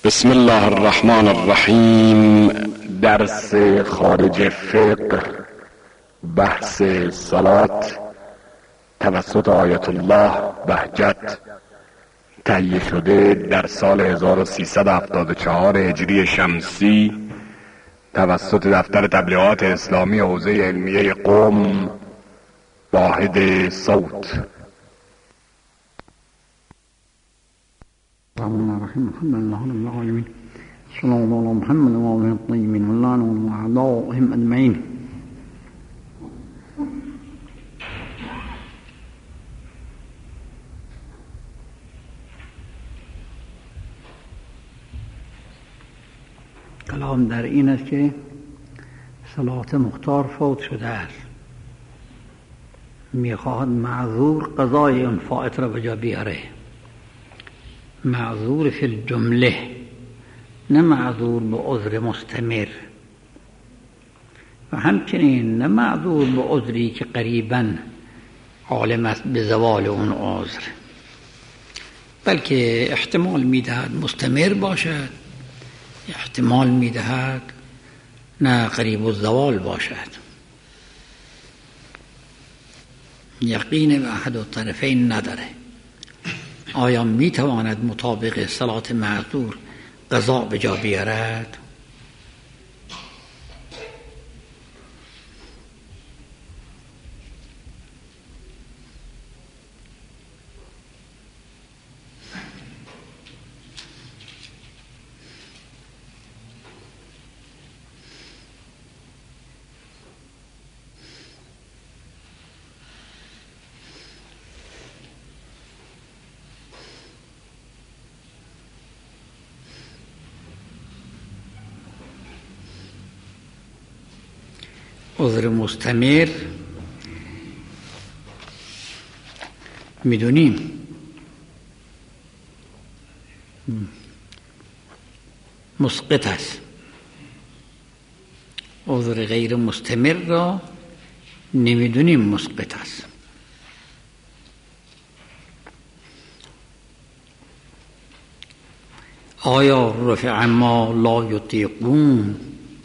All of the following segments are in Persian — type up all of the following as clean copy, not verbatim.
بسم الله الرحمن الرحیم. درس خارج فقه، بحث صلات توسط آیت الله بهجت تهیه شده در سال 1374 هجری شمسی توسط دفتر تبلیغات اسلامی حوزه علمیه قم، واحد صوت. الرحمن الرحیم. الحمد لله رب العالمین. صلی الله علی محمد و آله الطیبین و لعنهم واعدائهم اجمعین. کلام در این است که صلات مختار فوت شده است، میخواهد معذور قضای اون فائت را به جا بیاره. معذور فی الجمله، نه معذور به عذر مستمر، و همچنین نه معذور به عذری که قریباً عالم است به زوال اون عذر، بلکه احتمال میدهد مستمر باشد، احتمال میدهد نه قریب الزوال باشد. یقین به احد الطرفین نداره. آیا میتواند مطابق صلات معذور قضا به جا بیارد؟ عذر مستمر میدونیم مسقط است. عذر غیر مستمر را نمیدونیم مسقط است. آیا رفع ما لا یطیقون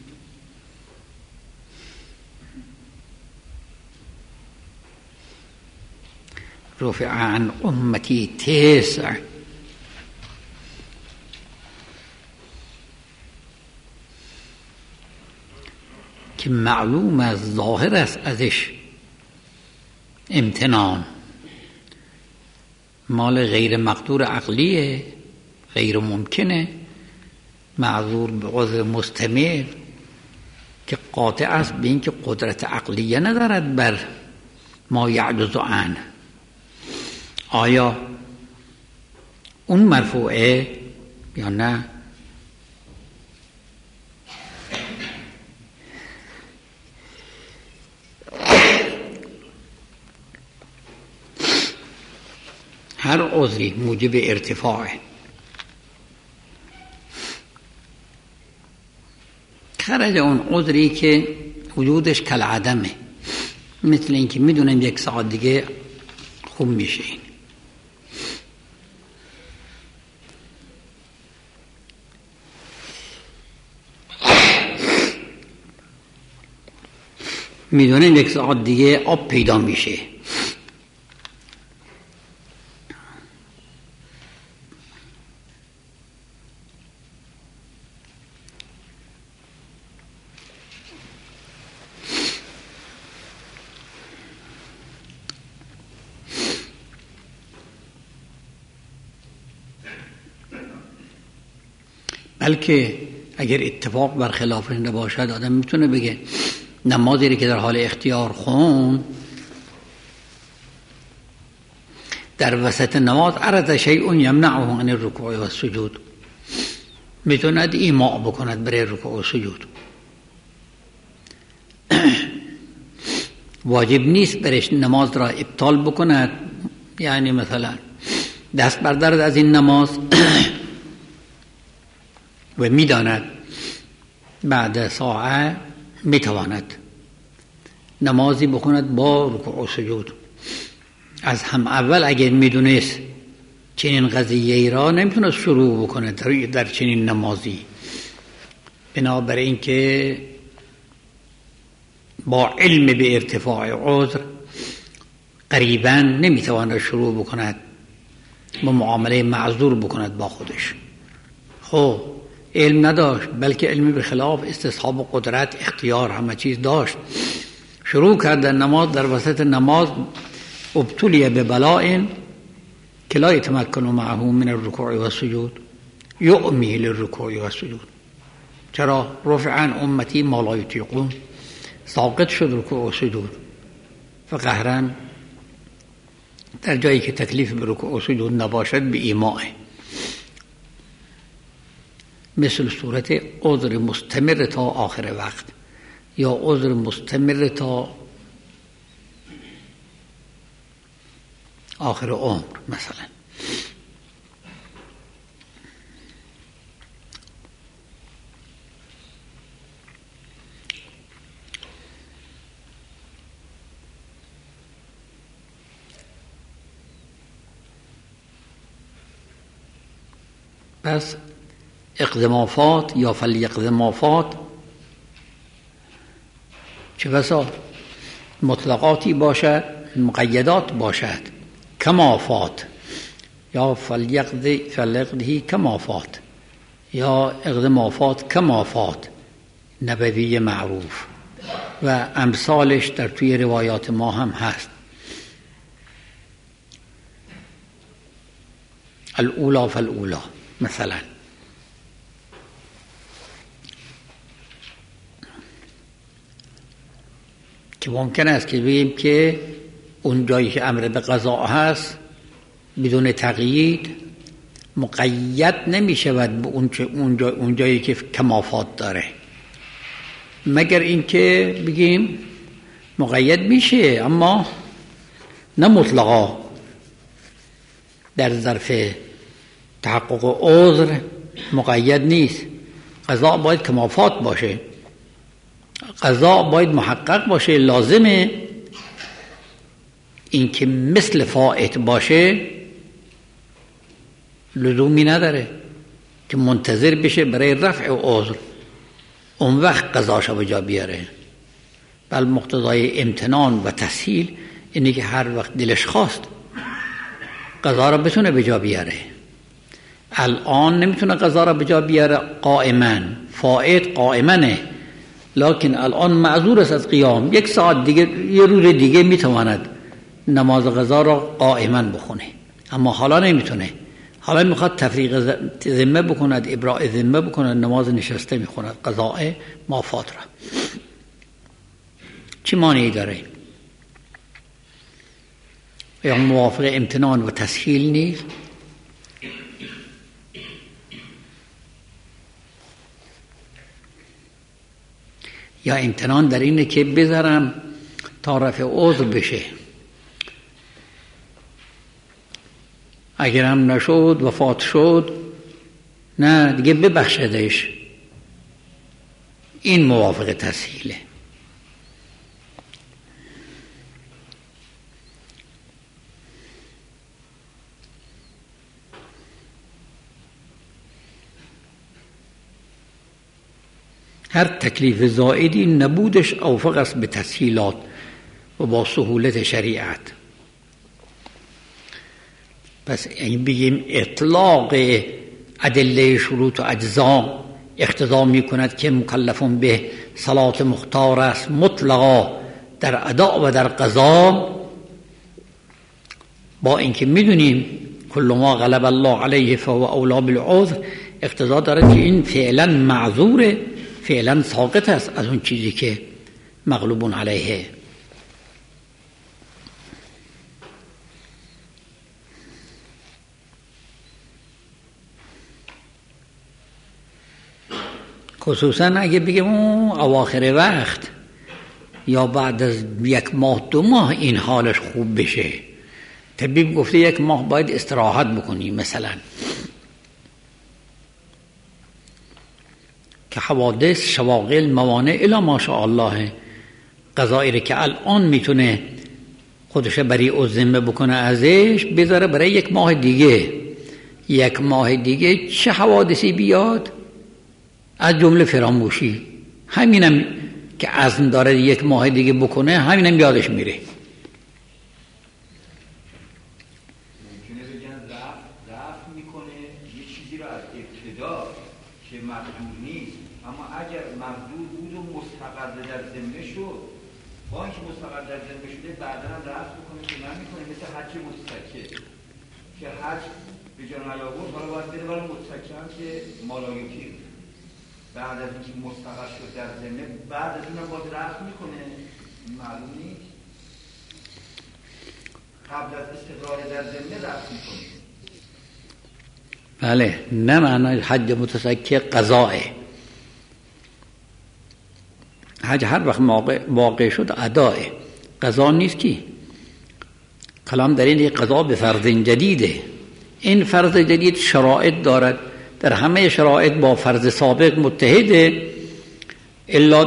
رفع عن امتی تسع، که معلوم از ظاهر است ازش امتنان، مال غیر مقدور عقلیه، غیر ممکنه. معذور به عذر مستمر که قاطع است به اینکه قدرت عقلیه ندارد بر ما یعجز عنه. آیا اون مرفوعه یا نه؟ هر عذری موجب ارتفاعه. خرج اون عذری که وجودش کالعدمه، مثل اینکه میدونم یک ساعت دیگه خوب میشه، این میدونیم یک ساعت دیگه آب پیدا میشه، بلکه اگر اتفاق برخلافش نباشد آدم میتونه بگه نمازی که در حال اختیار خون، در وسط نماز عرض شیء یمنعه عن الرکوع و السجود، میتوند ایماء بکند برای رکوع و سجود. واجب نیست برش نماز را ابطال بکند، یعنی مثلا دست بردارد از این نماز و میداند بعد ساعه میتواند نمازی بکند با رکوع و سجود. از هم اول اگر میدونست چنین قضیه ای را نمیتونه شروع بکنه در چنین نمازی، بنابراین اینکه با علم به ارتفاع عذر قریباً نمیتواند شروع بکند با معامله معذور بکند با خودش. خب علم نداشت، بلکه علم به خلاف استصحاب و قدرت اختیار همه چیز داشت. شروع کرد در نماز، در وسط نماز ابتلی به بلاء که لا یتمکن معه من الرکوع و السجود یؤمی للرکوع و السجود. چرا؟ رفعا امتی ما لا یطیقون، ساقط شد رکوع و سجود و قهرا در جایی که تکلیف به رکوع و سجود نباشد به ایماء، مثل صورت عذر مستمر تا آخر وقت یا عذر مستمر تا آخر عمر مثلا. پس اقدمافات یا فلیقدمافات چه بسا مطلقاتی باشد، مقیدات باشد، کمافات یا فلیقدهی کمافات یا اقدمافات کمافات نبوی معروف و امثالش در توی روایات ما هم هست. الاولا فالاولا مثلا. که ممکن است که بگیم که اون جایی که امر به قضا هست بدون تقیید مقید نمی شود به اون جایی که کمافات داره، مگر اینکه بگیم مقید میشه اما نه مطلقا. در ظرف تحقق عذر مقید نیست، قضا باید کمافات باشه، قضا باید محقق باشه. لازمه این که مثل فائت باشه لزومی نداره که منتظر بشه برای رفع عذر اون وقت قضاشو به جا بیاره، بل مقتضای امتنان و تسهیل اینه که هر وقت دلش خواست قضا را بتونه به جا بیاره. الان نمیتونه قضا را به جا بیاره قائما، فائت قائمنه، لکن الان معذور است از قیام. یک ساعت دیگه، یه روز دیگه میتواند نماز قضا را قائما بخونه، اما حالا نمیتونه. حالا میخواد تفریق ذمه بکند، ابراء ذمه بکند، نماز نشسته میخوند قضاء مافات را. چی مانعی داره؟ یا موافق امتنان و تسهیل نیست؟ یا امتنان در اینه که بذارم تا رفع عذر بشه، اگرم نشد وفات شد نه دیگه ببخشدش. این موافق تسهیله. هر تکلیف زائدی نبودش اوفق است به تسهیلات و با سهولت شریعت. پس این بگیم اطلاق ادله شروط و اجزا اقتضا می کند که مکلفون به صلات مختار است مطلقا در اداء و در قضا، با اینکه میدونیم کل ما غلب الله علیه فهو اولا بالعذر، اقتضا دارد که این فعلا معذوره، فعلا ساقط است از اون چیزی که مغلوبون علیه. خصوصا اگه بگیم اواخر وقت یا بعد از 1 ماه 2 ماه این حالش خوب بشه، طبیب گفته 1 ماه باید استراحت بکنی مثلا، که حوادث شواغل موانع الا ماشاءالله قضایی که الان میتونه خودش بری ذمه بکنه ازش بذاره برای 1 ماه دیگه، یک ماه دیگه چه حوادثی بیاد، از جمله فراموشی. همینم که عزم داره یک ماه دیگه بکنه، همینم یادش میره. ممکنه بگن رفت میکنه یه چیزی رو از ابتدا که مقدور نیست، اما اگر مقدور بود و مستقر در ذمه شد، با اینکه مستقر در ذمه شده بعدا هم رفت بکنه که نمیکنه، مثل حج متکه که حج به جا نیاورد، حالا باید بده برای متکه هم که مالایوتی بعد از اینکه مستقر شد در ذمه، بعد از اونم باید رفت میکنه، معلوم نیست. قبل از استقرار در ذمه رفت میکنه. بله، نه معنای حج متسکه قضاه. حج هر وقت واقع شد اداه، قضا نیست. کی کلام در این قضا به فرض جدیده. این فرض جدید شرایط دارد، در همه شرایط با فرض سابق متحده، الا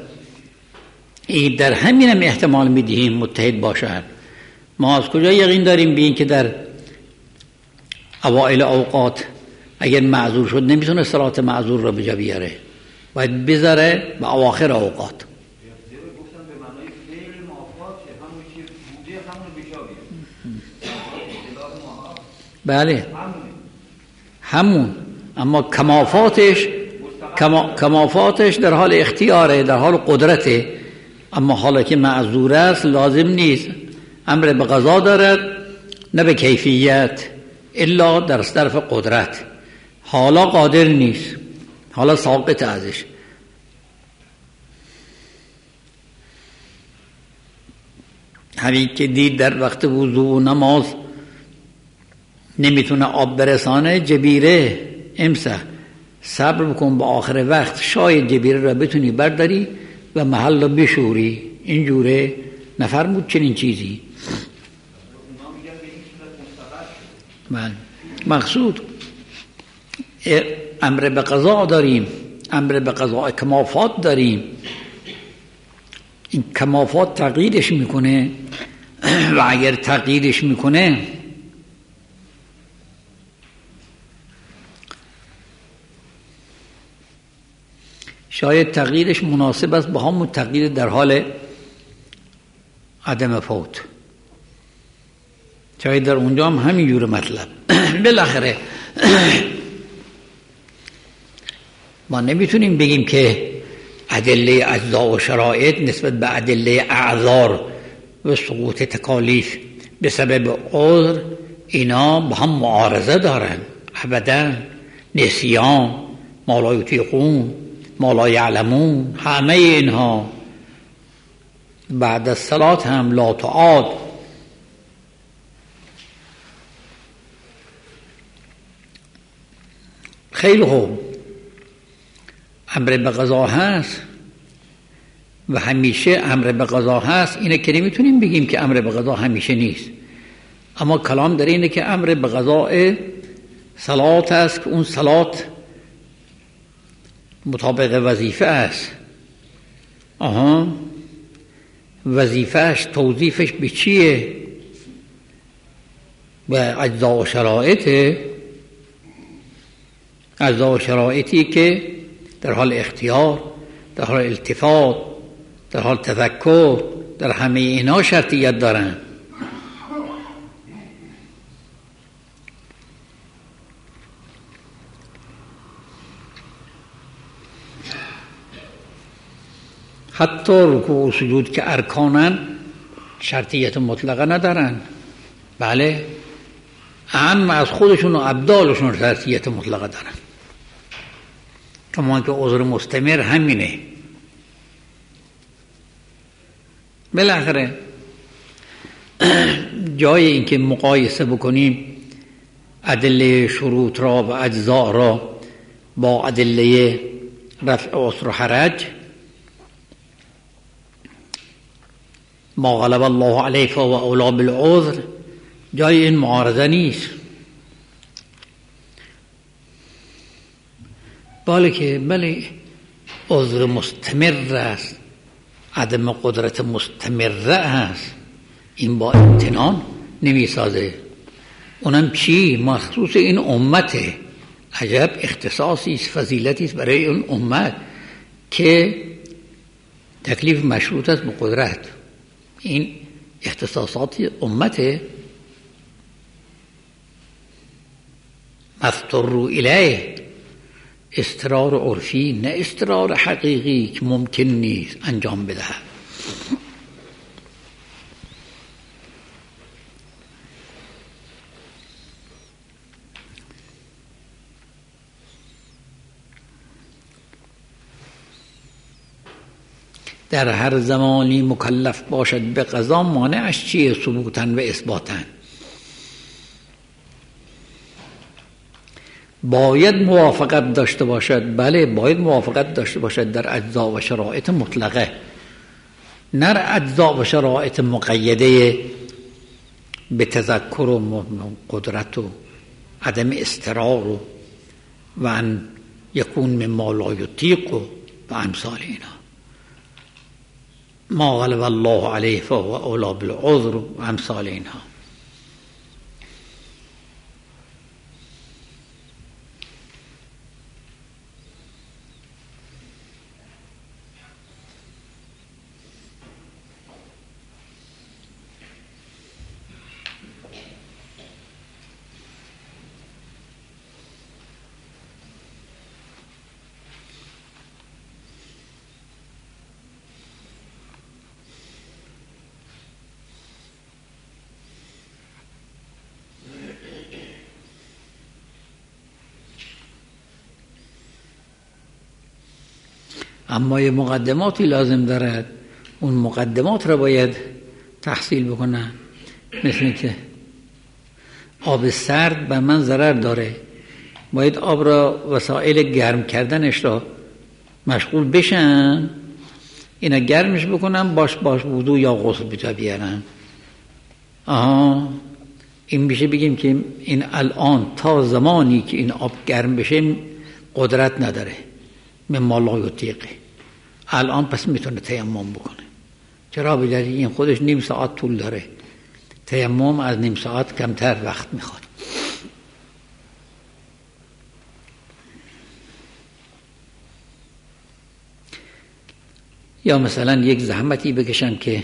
در همین هم احتمال میدهیم متحد باشد. ما از کجا یقین داریم به این که در اوائل اوقات اگر معذور شد نمیتونه صلات معذور را به جا بیاره، باید بذاره به اواخر اوقات. گفتم به معنای فعل مافات که همون که بوده همون به جا بیاره. بله همون، اما کمافاتش در حال اختیاره، در حال قدرته. اما حالا که معذور است لازم نیست، امر به قضا دارد نه به کیفیت، الا در طرف قدرت. حالا قادر نیست، حالا ساقط ازش. همین که دید در وقت وضو و نماز نمیتونه آب برسانه، جبیره امسح، صبر بکن به آخر وقت، شاید جبیره را بتونی برداری و محل را بشوری. اینجوره نفرمود چنین چیزی. من مقصود امر به قضا داریم، امر به قضا کمافات داریم. این کمافات تغییرش میکنه و اگر تغییرش میکنه شاید تغییرش مناسب است با همون تغییر در حال عدم فوت. شاید در اونجا هم همین جور مطلب. بالاخره ما نمیتونیم بگیم که ادله اجزا و شرایط نسبت به ادله اعذار و سقوط تکالیف به سبب عذر اینا با هم معارضه دارن. ابدا. نسیان، ما لا یطیقون، ما لا یعلمون، همه اینها بعد از صلات هم لا تعاد. خیلی خوب، امر به قضا هست و همیشه امر به قضا هست. اینه که نمیتونیم بگیم که امر به قضا همیشه نیست، اما کلام در اینه که امر به قضا صلات است که اون صلات مطابق وظیفه است. وظیفهش توظیفش به چیه؟ به اجزا و شرایطه. اجزا و شرایطی که در حال اختیار، در حال التفات، در حال تفکر، در همه اینا شرطیت دارن. حتی رکوع و سجود که ارکانن شرطیت مطلقه ندارن. بله، اهم از خودشون و ابدالشون شرطیت مطلقه دارن. کمان که عذر مستمر همینه. بالاخره جای این که مقایسه بکنیم ادله شروط را و اجزاء را با ادله رفع عسر و حرج، ما غلب الله علیه و اولا بالعذر، جای این معارضه نیست. بله عذر مستمر است، عدم قدرت مستمره است. این با امتنان نمی سازه. اونم چی؟ مخصوص این امته. عجب اختصاصی است، فضیلتی است برای اون امت که تکلیف مشروط است به قدرت. این اختصاصات امته. مضطر الیه، اضطرار عرفی، نه اضطرار حقیقی که ممکن نیست انجام بدهد. در هر زمانی مکلف باشد به قضا، مانعش چیه؟ ثبوتاً و اثباتاً. باید موافقت داشته باشد، بله باید موافقت داشته باشد در اجزا و شرایط مطلقه، نه اجزا و شرایط مقیده به تذکر و قدرت و عدم استقرار و ان یکون مما لا یطیق و امثال اینا. ما غلب الله علیه فهو اولی بالعذر و امثال اینها. اما یه مقدماتی لازم دارد، اون مقدمات را باید تحصیل بکنن. مثل که آب سرد بر من ضرر داره، باید آب را وسایل گرم کردنش را مشغول بشن، اینا گرمش بکنم باش وضو یا غسل بیارن. این میشه بگیم که این الان تا زمانی که این آب گرم بشه قدرت نداره، مما لا یطیق. الان پس میتونه تیمم بکنه. چرا؟ به دلیل این خودش نیم ساعت طول داره، تیمم از نیم ساعت کمتر وقت میخواد. یا مثلا یک زحمتی بکشم که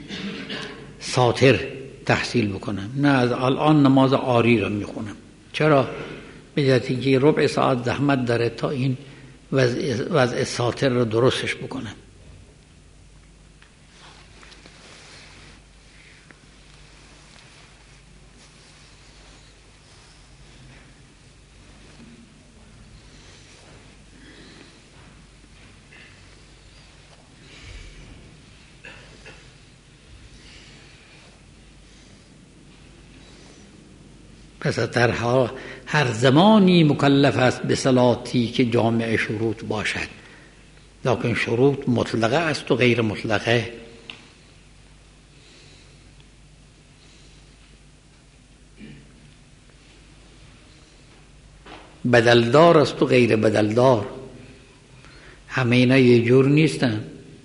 ساتر تحصیل بکنم، نه از الان نماز آری را میخونم. چرا؟ به دلیل که ربع ساعت زحمت داره تا این وضع ساتر رو درستش بکنم. پس در هر زمانی مکلف است به صلاتی که جامع شروط باشد، لکن شروط مطلقه است و غیر مطلقه. بدلدار است و غیر بدلدار، همه اینا یه جور نیستن.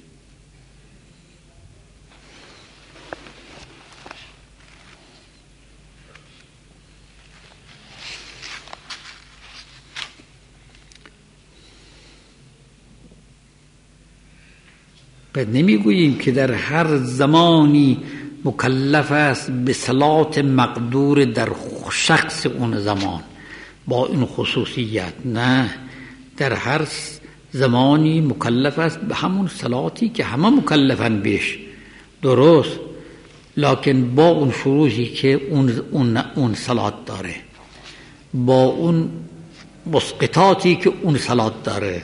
پس نمیگوییم که در هر زمانی مکلف است به صلات مقدور در شخص اون زمان با این خصوصیت، نه، در هر زمانی مکلف است به همون صلاتی که همه مکلفن بهش، درست، لکن با اون شروطی که اون صلات داره، با اون مسقطاتی که اون صلات داره.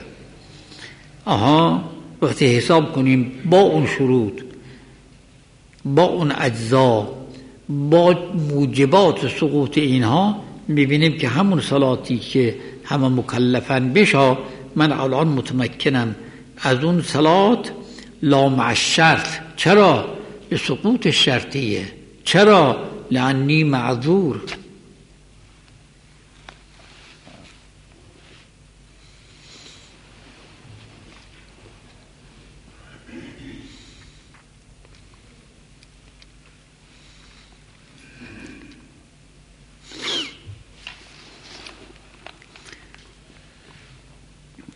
وقتی حساب کنیم با اون شروط، با اون اجزا، با موجبات سقوط اینها، میبینیم که همون صلاتی که همه مکلفن بشه، من الان متمکنم از اون صلات لا مع الشرط. چرا؟ به سقوط شرطیه. چرا؟ لعنی معذور.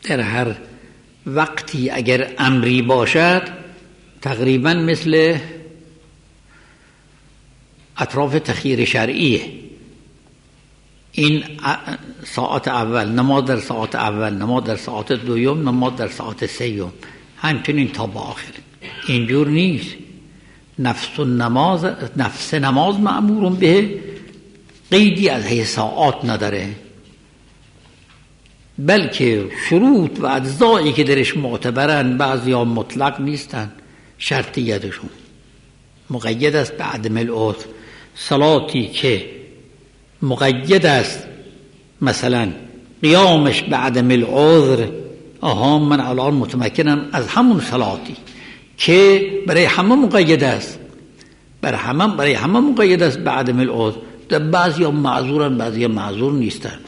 در هر وقتی اگر امری باشد تقریبا مثل اطراف تخییر شرعیه. این ساعت اول نماز در ساعت اول، نماز در ساعت دوم، نماز در ساعت سوم، همچنین تا به آخر. اینجور نیست. نفس نماز مأمور به قیدی از هی ساعات نداره، بلکه شروط و اجزایی که درش معتبرن بعضی ها مطلق نیستن، شرطیتشون مقید است به عدم العذر. صلاتی که مقید است مثلا قیامش به عدم العذر، من الان متمکنم از همون صلاتی که برای همه مقید است، برای همه مقید است به عدم العذر. در بعضی ها معذورن، بعضی ها معذور نیستن.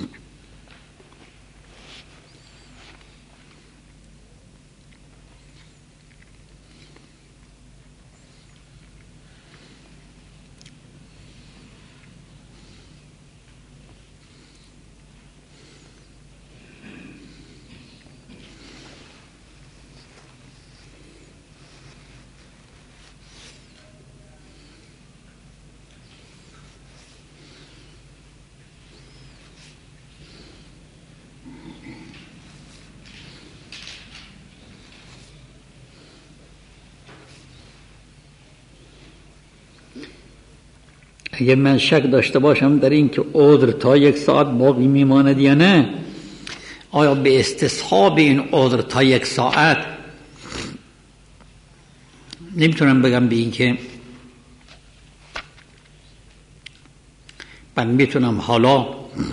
اگه من شک داشته باشم در این که عذر تا 1 ساعت باقی میماند یا نه، آیا به استصحاب این عذر تا 1 ساعت نمیتونم بگم به این که من میتونم حالا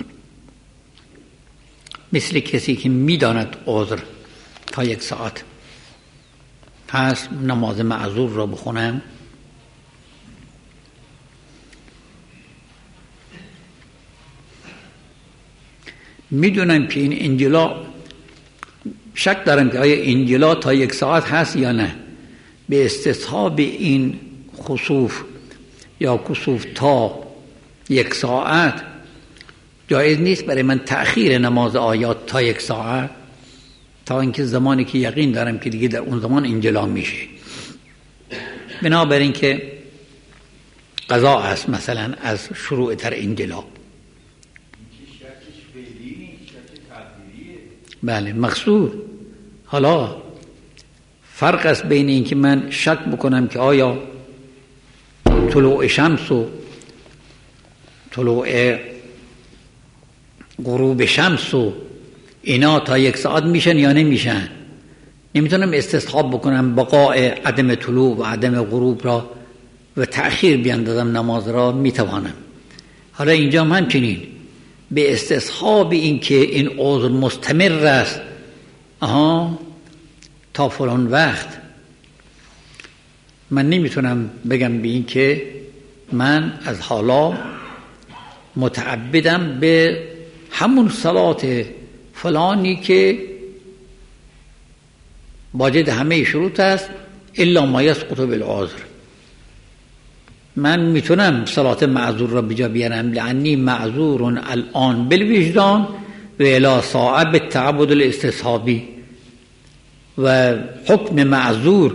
مثل کسی که میداند عذر تا 1 ساعت پس نماز معذور را بخونم؟ میدونم که این انجلا، شک دارم که آیا انجلا تا 1 ساعت هست یا نه. به استصحاب این خسوف یا کسوف تا 1 ساعت جایز نیست برای من تأخیر نماز آیات تا 1 ساعت، تا اینکه زمانی که یقین دارم که دیگه در اون زمان انجلا میشه. بنابراین که قضا است مثلا از شروع تر انجلا. بله مقصود. حالا فرق است بین این که من شک بکنم که آیا طلوع شمس و طلوع غروب شمس و اینا تا 1 ساعت میشن یا نمیشن. نمیتونم استصحاب بکنم بقاء عدم طلوع و عدم غروب را و تأخیر بیاندازم نماز را. میتوانم. حالا اینجا هم همچنین به استصحاب این که این عذر مستمر است تا فلان وقت، من نمیتونم بگم به این که من از حالا متعبدم به همون صلات فلانی که واجد همه شروط است الا ما یسقط بالعذر. من میتونم صلات معذور را بجا بیارم، لعنی معذور الان بالوجدان و الی ساعه بالتعبد الاستصحابی. و حکم معذور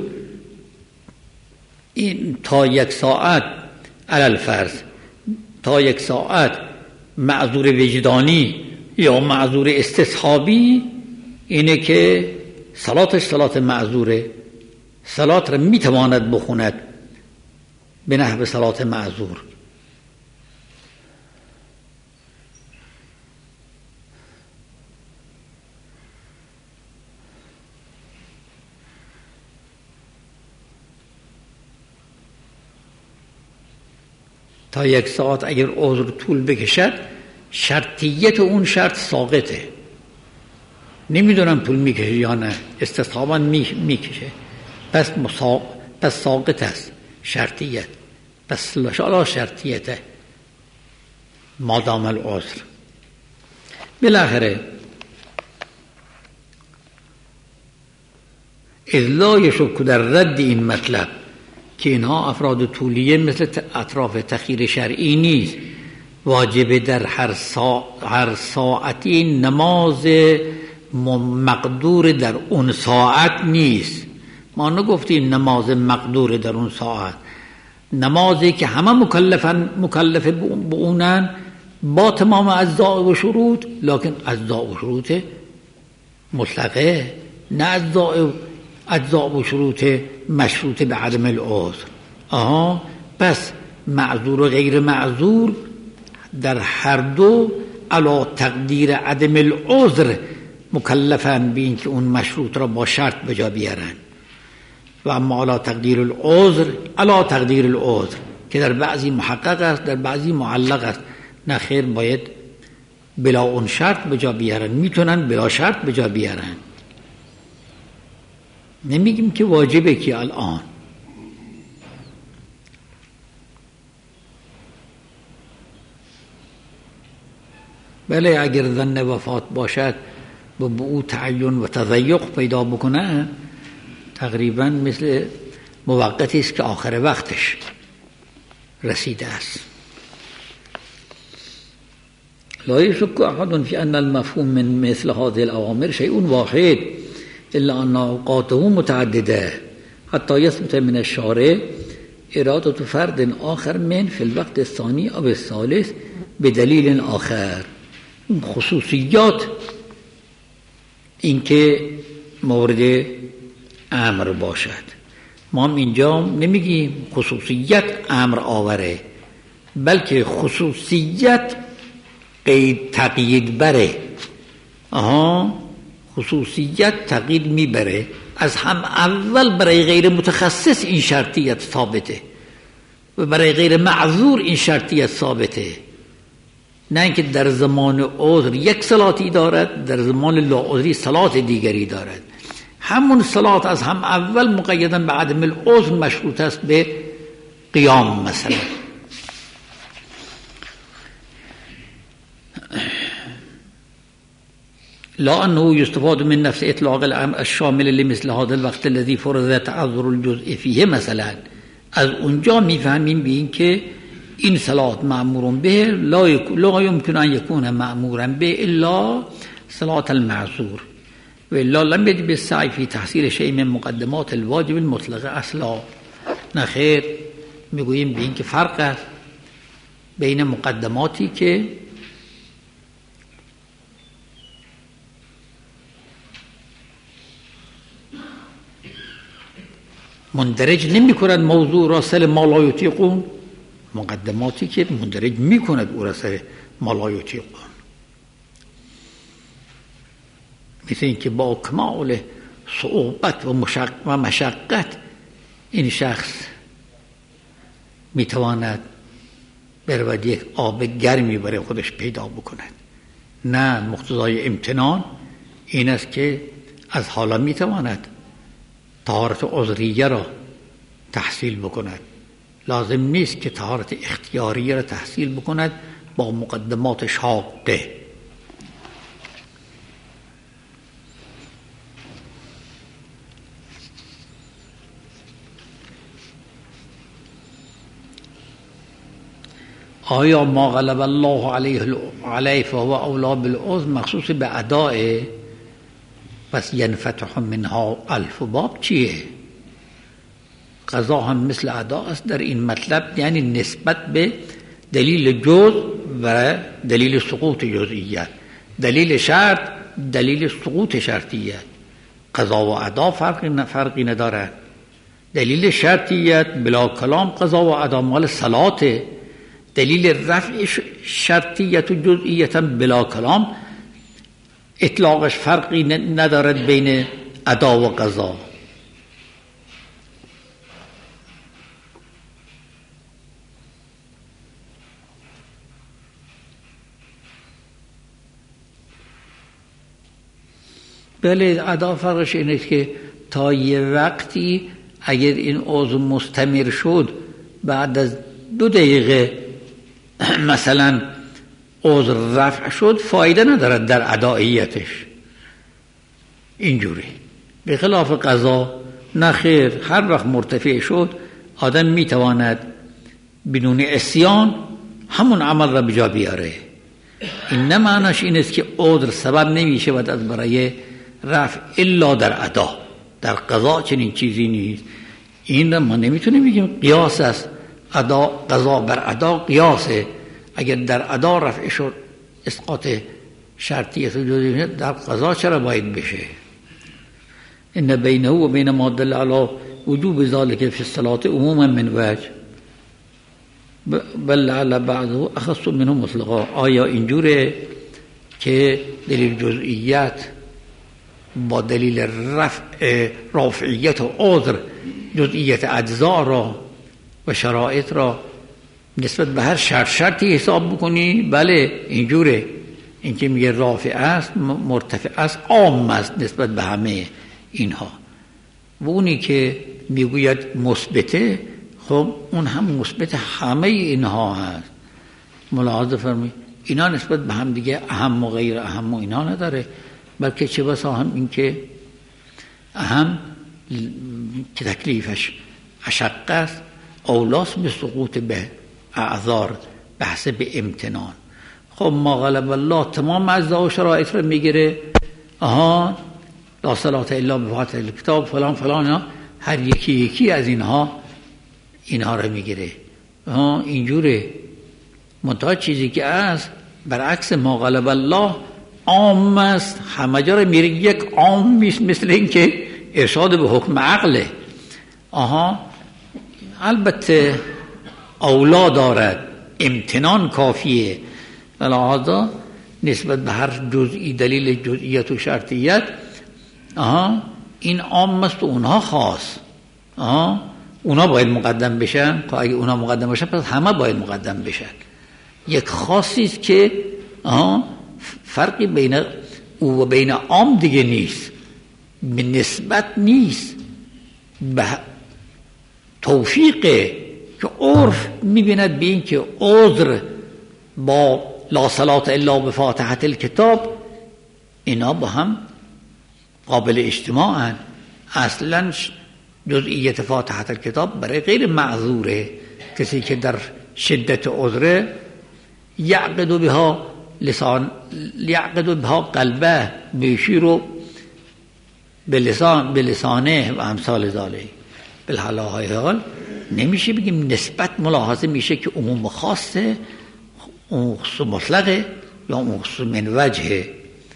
این تا 1 ساعت علی الفرض، تا 1 ساعت معذور وجدانی یا معذور استصحابی اینه که صلاتش صلات معذوره، صلات را میتواند بخوند به نحو صلات معذور. تا 1 ساعت اگر عذر طول بکشد شرطیت اون شرط ساقطه. نمیدونم طول میکشه یا نه، استصحاباً میکشه، پس ساقط است شرطیت، پس لا شرطیته مادام العذر. بالاخره اذ لا یشک در رد این مطلب که اینها افراد طولیه مثل اطراف تخییر شرعی نیست، واجب در هر ساعتی نماز مقدور در اون ساعت نیست. ما نگفتیم نماز مقدور در اون ساعت، نمازی که همه مکلف به اونن با تمام اجزاء و شروط، لکن اجزاء و شروط مطلقه، نه اجزاء و شروط مشروط به عدم العذر. پس معذور و غیر معذور در هر دو علی تقدیر عدم العذر مکلفن به این که اون مشروط را با شرط به جا بیارن، و اما علی تقدیر العذر، علی تقدیر العذر که در بعضی محقق است در بعضی معلق است، نه خیر باید بلا اون شرط به جا بیارن، میتونن بلا شرط به جا بیارن. نمیگیم که واجبه که الان، بله اگر ظن وفات باشد و به او تعین و تضیق پیدا بکنه تقریبا مثل موقتی است که آخر وقتش رسیده است. لا يشك احد في ان المفهوم من مثل هذه الاوامر شيء واحد الا ان اوقاته متعدده حتى يثبت من الشارع اراده فرد آخر من في الوقت الثاني او الثالث بدلیل آخر. خصوصیات این که مورد امر باشد، ما هم اینجا نمیگیم خصوصیت امر آوره، بلکه خصوصیت قید تقیید بره. خصوصیت تقیید میبره، از هم اول برای غیر متخصص این شرطیت ثابته و برای غیر معذور این شرطیت ثابته، نه اینکه در زمان عذر یک صلاتی دارد، در زمان لاعذری صلات دیگری دارد. همون صلات از هم اول مقیدا به عدم العذر مشروط است به قیام مثلا. لا انه يستفاد من نفس اطلاق الامر الشامل لمثل هذا الوقت الذي فرض تعذر الجزء فيه. مثلا از اونجا میفهمیم به این که این صلات معمور به لا يمكن ان يكون معمورا به الا صلات المعذور و الا لم يجب السعي في تحصيل شيء من مقدمات الواجب المطلقه اصلا. نخیر، میگوییم به این که فرق است بین مقدماتی که مندرج نمی کنند موضوع را سر ما لا یطیقون، مقدماتی که مندرج می کند او را سر ما لا یطیقون. مثل این که با کمال صعوبت و مشقت این شخص می تواند برود یک آب گرمی برای خودش پیدا بکند. نه، مقتضای امتنان این است که از حالا می تواند طهارت عذریه را تحصیل بکند، لازم نیست که طهارت اختیاریه را تحصیل بکند با مقدمات شاقه. آیا ما غلب الله علیه فهو اولا بالعذر مخصوص به اداء، پس ینفتح منها الف باب چیه؟ قضا هم مثل ادا است در این مطلب، یعنی نسبت به دلیل جز و دلیل سقوط جزئیت، دلیل شرط دلیل سقوط شرطیت. قضا و ادا فرقی نداره. دلیل شرطیت بلا کلام قضا و ادا مال صلاته، دلیل رفع شرطیت و جزئیت بلا کلام اطلاقش فرقی ندارد بین ادا و قضا. بله، ادا فرقش اینه که تا یه وقتی اگر این عضو مستمر شد بعد از 2 دقیقه مثلا عذر رفع شد فایده ندارد در ادائیتش. اینجوری به خلاف قضا نخیر، هر وقت مرتفع شد آدم میتواند بدون عصیان همون عمل را بجا بیاره. این نه معناش این است که عذر سبب نمیشه و از برای رفع الا در ادا. در قضا چنین چیزی نیست. این را ما نمیتونیم بگیم قیاس است. ادا، قضا بر ادا قیاسه. اگر در ادا رفع شد اسقاط شرطیت و جزئیه، در قضا چرا باید بشه؟ ان بینه و بین ما دل علی وجوب ذلك فی الصلاة عموما من وجه بل لعل بعضه اخص منه مطلقا. آیا اینجوره که دلیل جزئیت با دلیل رافعیت و عذر جزئیت اجزا را و شرایط را نسبت به هر شرطی حساب بکنی؟ بله اینجوره. این که میگه رافع است، مرتفع است، عام است نسبت به همه اینها. و اونی که میگوید مثبته، خب اون هم مثبت همه اینها هست. ملاحظه فرمایید اینا نسبت به هم دیگه اهم و غیر اهم و اینا نداره، بلکه چه بسا هم این که اهم که تکلیفش اشق است اولاس به سقوط به اعذار بحث به امتنان. خب ما غلب الله تمام اجزا و شرایط رو میگیره. لا صلاة الا بفاتحة الکتاب فلان فلان، هر یکی از اینها رو میگیره. اینجوره. منتها چیزی که است برعکس ما غلب الله عام است، همه جا رو میره یک عام میست، مثل این که ارشاد به حکم عقله. البته اولا دارد، امتنان کافیه، لذا نسبت به هر جزئی دلیل جزئیت و شرطیت این عام است و اونها خاص. اونا باید مقدم بشن. که اگه اونا مقدم بشن پس همه باید مقدم بشن. یک خاصی است که فرقی بین او و بین عام دیگه نیست، به نسبت نیست، به توفیقه که عرف میبیند به این که عذر با لا صلاة الا بفاتحة الکتاب اینا با هم قابل اجتماعن. اصلا جزئیت فاتحة الکتاب برای غیر معذوره. کسی که در شدت عذره یعقد بها قلبه، بیشی رو به لسانه و امثال ذالک. بالحال حال نمیشه بگیم نسبت ملاحظه میشه که عموم خاصه، اون خصوص مطلقه یا اون خصوص من وجهه،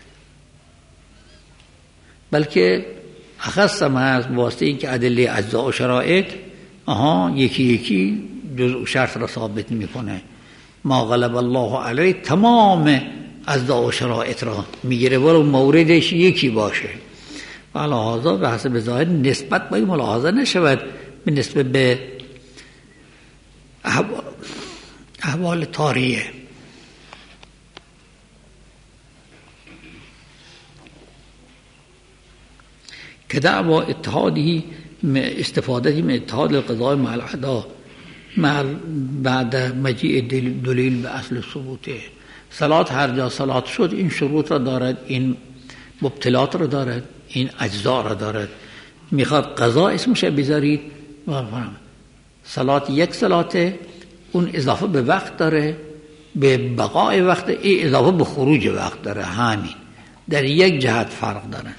بلکه اخص محض واسطه این که ادله اجزا و شرایط یکی جزء و شرط را ثابت میکنه. ما غلب الله علیه تمام اجزا و شرایط را میگیره ولو موردش یکی باشه. و لحاظا به حسب ظاهر نسبت باید ملاحظه نشود به نسبت به احوال طاریه. که دعوا اتحادی استفادتی من اتحاد القضاء مع العدا بعد مجیء دلیل به اصل ثبوته. صلات هر جا صلات شد این شروط را دارد، این مبطلات را دارد، این اجزا را دارد. میخواد قضا اسمش بذارید، صلات یک صلاته، اون اضافه به وقت داره، به بقای وقت، این اضافه به خروج وقت داره. همین در یک جهت فرق داره.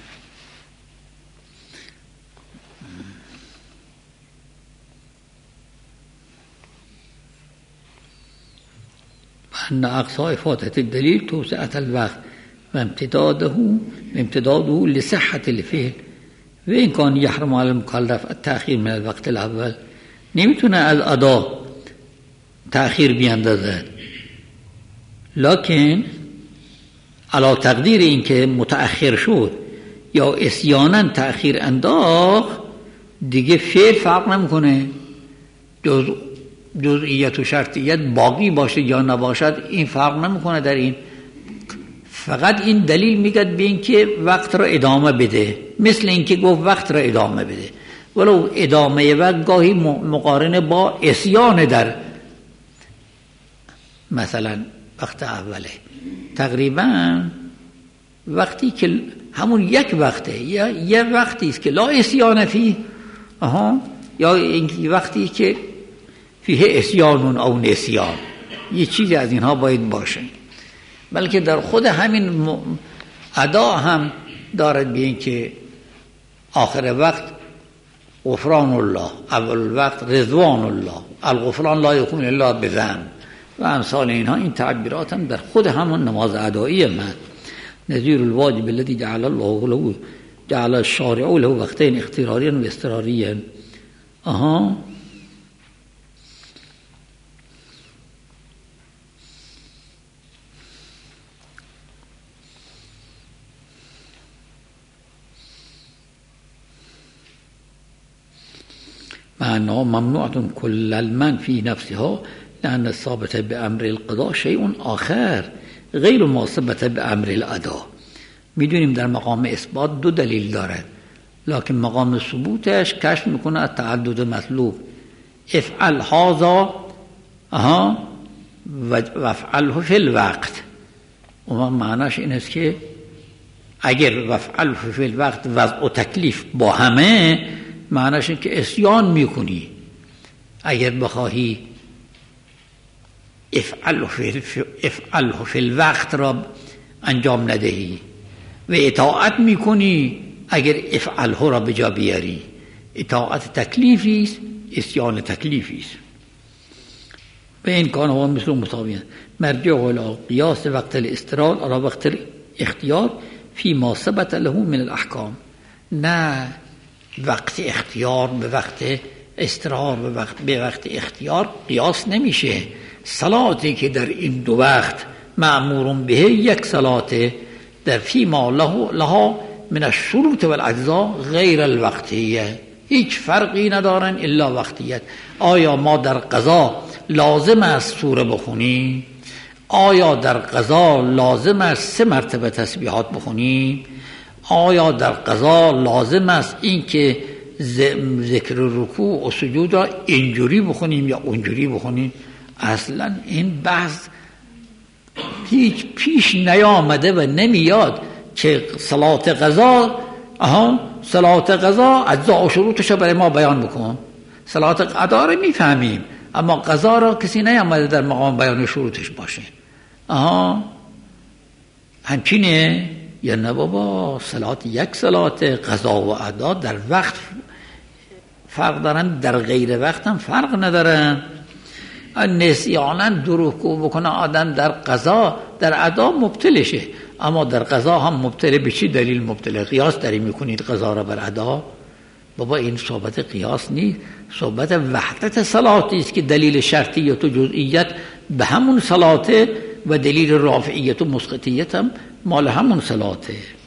ان اقصى فاتحة الدلیل توسعة الوقت و امتداده لصحة الفعل و این کان یحرم علی المکلف التأخیر من الوقت الاول. نمیتونه از ادا تأخیر بیاندازد، لکن علا تقدیر این که متأخر شد یا عصیانا تأخیر انداخت دیگه فعل فرق نمیکنه. جزئیت و شرطیت باقی باشه یا نباشد این فرق نمیکنه در این. فقط این دلیل میگد به این که وقت را ادامه بده، مثل این که گفت وقت را ادامه بده، ولو ادامه وقت گاهی مقارنه با عصیان در مثلا وقت اوله. تقریبا وقتی که همون یک وقته یا یک وقتی است که لا عصیان فیه، یا این وقتی که فیه عصیان او نسیان، یه چیزی از اینها باید باشه. بلکه در خود همین ادا هم دارد به این که آخر وقت غفران الله، اول وقت رضوان الله، الغفران لا یکون الا بذنب و امثال اینها. این تعبیرات هم در خود همون نماز ادایی من نظیر الواجب الذي جعل الله له جعل الشارع له وقتين اختراريا و اضطراريا. معناه ممنوعة كل المن في نفسها لأن الثابت بأمر القضاء شيء آخر غیر ما ثبت بأمر الأداء. میدونیم در مقام اثبات دو دلیل داره، لکن مقام ثبوتش کشف میکنه از تعدد مطلوب. افعل هذا و افعله فی الوقت. اون معناش این است که اگر وفعله فی الوقت وضع و تکلیف با همه، معناش این که عصیان میکنی. اگر بخواهی افعله فی الوقت را انجام ندهی و اطاعت میکنی اگر افعله را به جا بیاری. اطاعت تکلیفی است، عصیان تکلیفی است. و این کان هو مثل مساویان مرجع الى قیاس وقت الاستراحه على وقت الاختیار فيما ثبت له من الاحکام. نه وقت اختیار به وقت استراحه به وقت اختیار قیاس نمیشه. صلاتی که در این دو وقت مأمور به یک صلاته در فیما لها من الشروط والاجزاء غیر الوقتیه، هیچ فرقی ندارن الا وقتیت. آیا ما در قضا لازم است سوره بخونیم؟ آیا در قضا لازم است 3 مرتبه تسبیحات بخونیم؟ آیا در قضا لازم است این که ذکر رکوع و سجود را اینجوری بخونیم یا اونجوری بخونیم؟ اصلا این بحث هیچ پیش نیامده و نمیاد که صلات قضا اجزا و شروطش رو برای ما بیان بکن. صلات قضا رو میفهمیم، اما قضا را کسی نیامده در مقام بیان شروطش باشه. همچینه یا نه بابا، صلات یک صلات قضا و ادا در وقت فرق دارن، در غیر وقت هم فرق ندارن. نسیانا رکوع بکنه آدم در قضا در ادا مبتلشه، اما در قضا هم مبتله. به چی دلیل مبتله؟ قیاس داری میکنید قضا را بر ادا؟ بابا این صحبت قیاس نیست، صحبت وحدت صلاتی است که دلیل شرطیت و جزئیت به همون صلاته و دلیل رافعیت و مسقطیت هم مال همون صلاته.